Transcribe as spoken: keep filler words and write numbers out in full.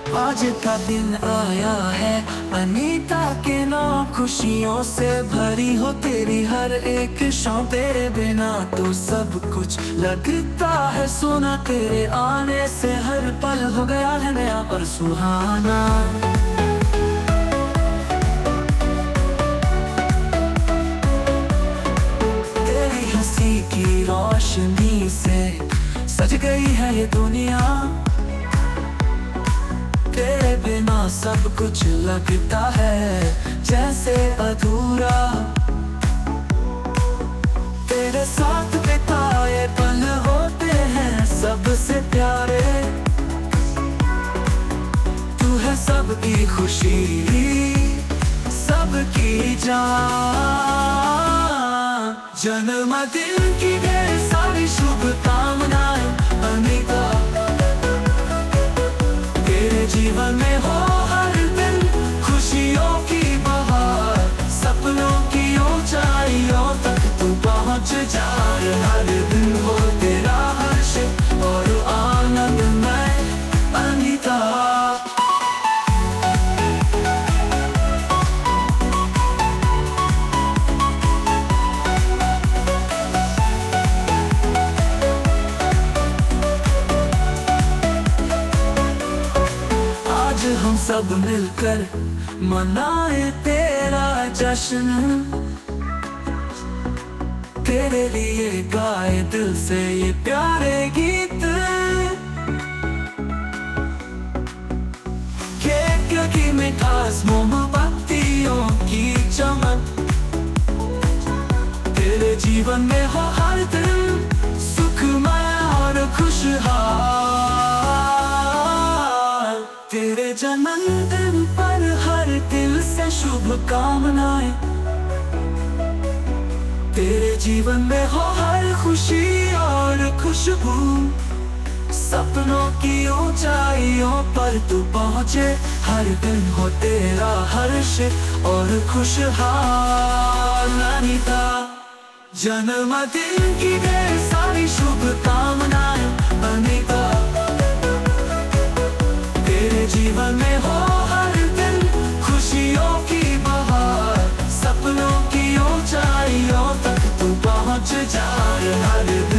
आज का दिन आया है अनीता के नाम, खुशियों से भरी हो तेरी हर एक शाम। तेरे बिना तो सब कुछ लगता है सोना, तेरे आने से हर पल हो गया है नया और सुहाना। तेरी हंसी की रोशनी से सज गई है ये दुनिया, तेरे बिना सब कुछ लगता है जैसे अधूरा। तेरे साथ बिताए पल होते हैं सबसे प्यारे, तू है सबकी खुशी सबकी जान। जन्मदिन की ढेर सारी शुभकामनाएं अनीता, तेरे जीवन में हो हर दिन खुशियों की बहार। सपनों की ऊंचाइयों तक तू पहुंच जाए, हर दिन हो तेरा हर्ष और आनंदमय अनीता। हम सब मिलकर मनाए तेरा जश्न, तेरे लिए गाए दिल से ये प्यारे गीत। केक की मिठास मोमबत्तियों की चमक, तेरे जीवन में हो हर दिन सुखमय और खुशहाल। तेरे जन्मदिन पर हर दिल से शुभकामनाएं, तेरे जीवन में हो हर खुशी और खुशबू। सपनों की ऊंचाइयों पर तू पहुंचे, हर दिन हो तेरा हर्ष और खुशहाल अनीता। जन्मदिन की ढेर सारी शुभकामनाएं अनीता, तेरे जीवन में हो हर दिन खुशियों की बहार। सपनों की ऊंचाइयों तक तू पहुंच जाए, हर दिन